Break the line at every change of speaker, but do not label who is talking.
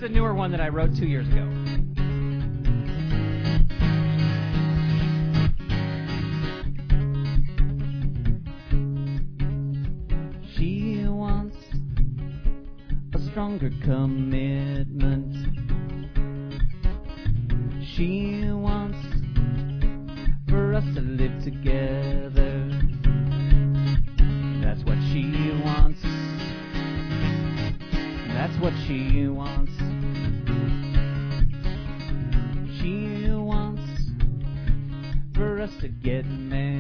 a newer one that I wrote 2 years ago. She wants a stronger commitment. She wants for us to live together. That's what she wants. That's what she wants. She wants for us to get married.